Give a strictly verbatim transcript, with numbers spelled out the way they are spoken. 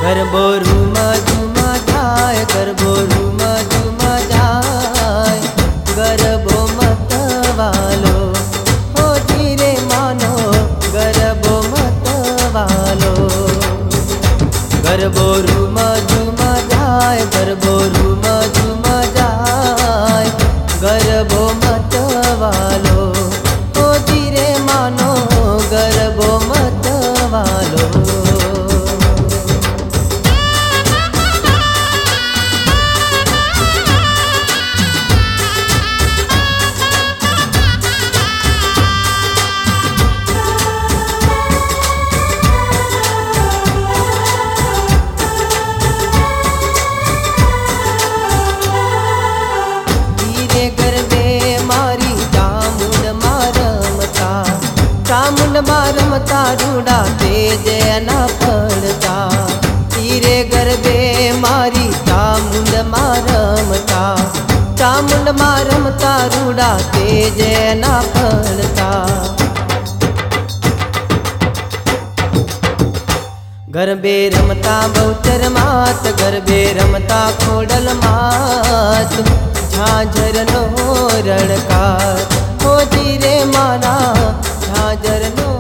गरबो रूमा झूमा जाए, गरबो रूमा झूमा जाए, गरबो मत वालो हो धीरे मानो, गरबो मत वालो। गरबो रूमा झूमा जाए, गरबो रूमा झूमा जाए, गरबो मत वालो हो धीरे मानो, गरबो मत वालो। चामुंड मारमता रूड़ा तेज ना पड़ता, तीरे गरबे मारी चामुंड मारमता, चामुंड मारमता रूड़ा तेज ना पड़ता। गरबे रमता बहुचर मात, गरबे रमता खोडल मात, झांझर नो रड़कार हो धीरे मारा झांझर नो